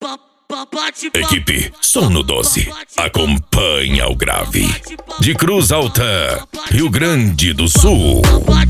Equipe Som no 12 acompanha o grave de Cruz Alta, Rio Grande do Sul.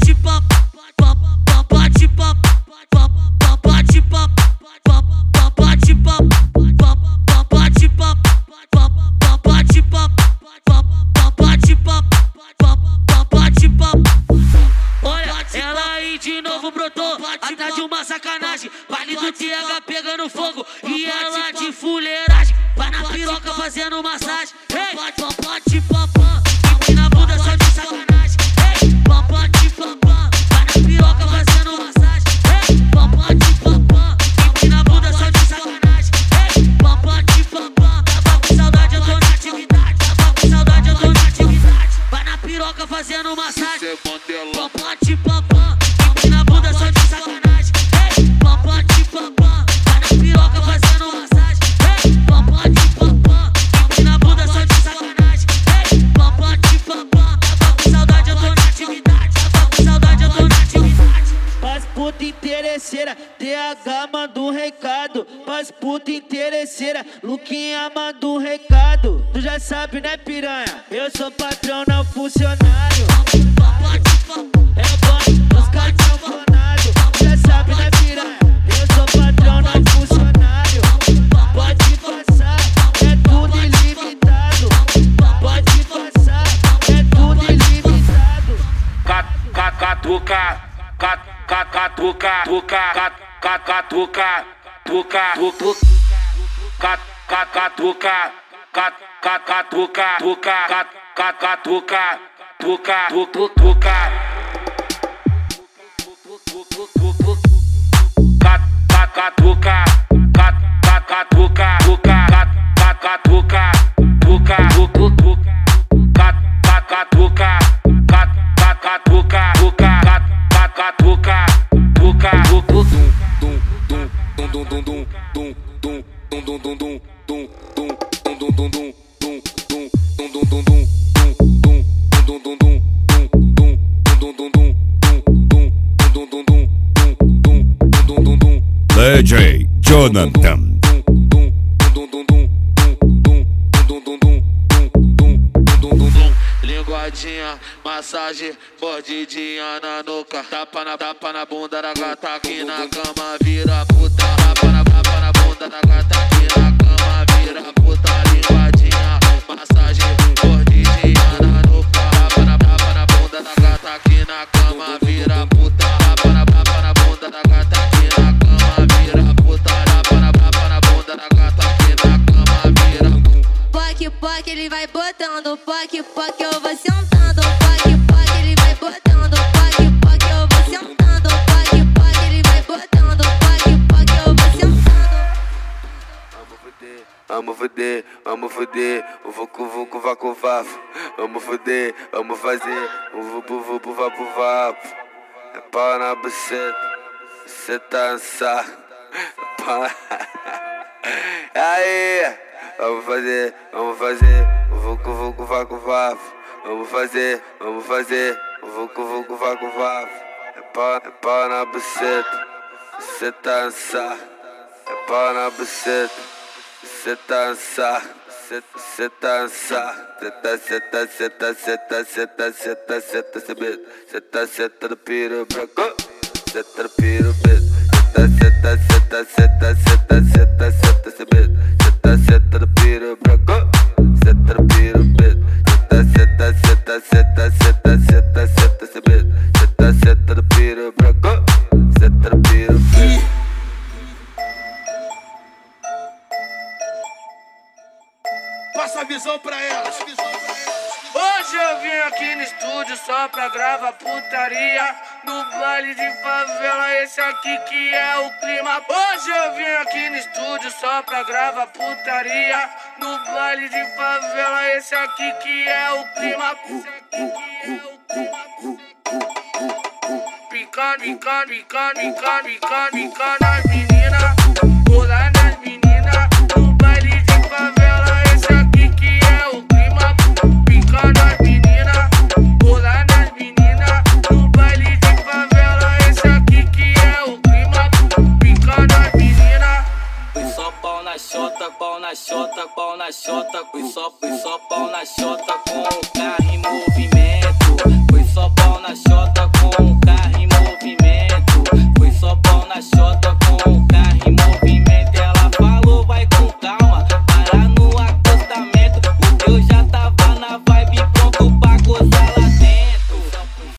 De novo brotou, atrás de uma sacanagem. Baile do TH pegando fogo e ela de fuleiragem. Vai na piroca fazendo massagem. Ei, papote papá, empina a bunda só de sacanagem. Ei, papote papá, vai na piroca fazendo massagem. Ei, papote papá, empina a bunda só de sacanagem. Ei, papote papá, tava com saudade, eu tô na atividade. Tava com saudade, eu tô na atividade. Vai na piroca fazendo massagem. Papote papá, na bunda só de sacanagem. Ei, papote papá, vai na piroca fazendo massagem. Ei, papote papá, na bunda só de sacanagem. Ei, papote papá, tava com saudade, eu tô na atividade. Tava com saudade, eu tô na atividade. Pras puta interesseira, TH manda um recado. Pras puta interesseira, Luquinha manda um recado. Tu já sabe, né, piranha? Eu sou patrão, não funcionário. Papote papá, é o bonde dos cartões. Tu já sabe, né, piranha? Eu sou patrão, não funcionário. Pode passar, é tudo ilimitado. Pode passar, é tudo ilimitado. Catuca, catuca, tuca, catuca, tuca, catuca, catuca, tuca, catuca, tuca. Catuca, catuca, catuca, DJ Jonathan. Linguadinha, massagem, mordidinha na nuca. Tapa na bunda da gata aqui na cama, vira puta. Tapa na bunda da gata aqui na cama, vira puta. Linguadinha, massagem, mordidinha na nuca. Tapa na bunda da gata aqui na cama, vira puta. Tapa na bunda da gata aqui na cama, vira puta. Tapa na bunda da gata aqui na cama, vira puta. Poc, ele vai botando, poc, eu vou sentando, poc, ele vai botando, poc, eu vou sentando, poc, ele vai botando, poc, eu vou sentando. Vamos foder, o vucu vacu vafo. Vamos foder, vamos fazer o vupu vapu vapo. É pau na buceta, cê tá ansado. Aí, vamos fazer o vucu vacu vafo. Vamos fazer o vucu vacu vafo. É pau na buceta, cê tá ansado. É pau na buceta, cê tá ansado. Cê tá ansado. Cê tá sentando piro branco. Cê tá no piro preto. Cê tá sentando piro branco. Cê tá no piro preto. Cê tá sentando piro branco. Cê tá no piro preto. Passa a visão pra elas. hoje eu vim aqui no estúdio só pra gravar putaria. No baile de favela, esse aqui que é o clima. Hoje eu vim aqui no estúdio só pra gravar putaria. No baile de favela, esse aqui que é o clima. Pica nas meninas, pular nas meninas. No baile de favela, esse aqui que é o clima. Pica nas meninas, pular nas meninas. No baile de favela, esse aqui que é o clima. Pica nas meninas. Só pau pau na xota, pau na xota, pau na xota, foi só pau na xota com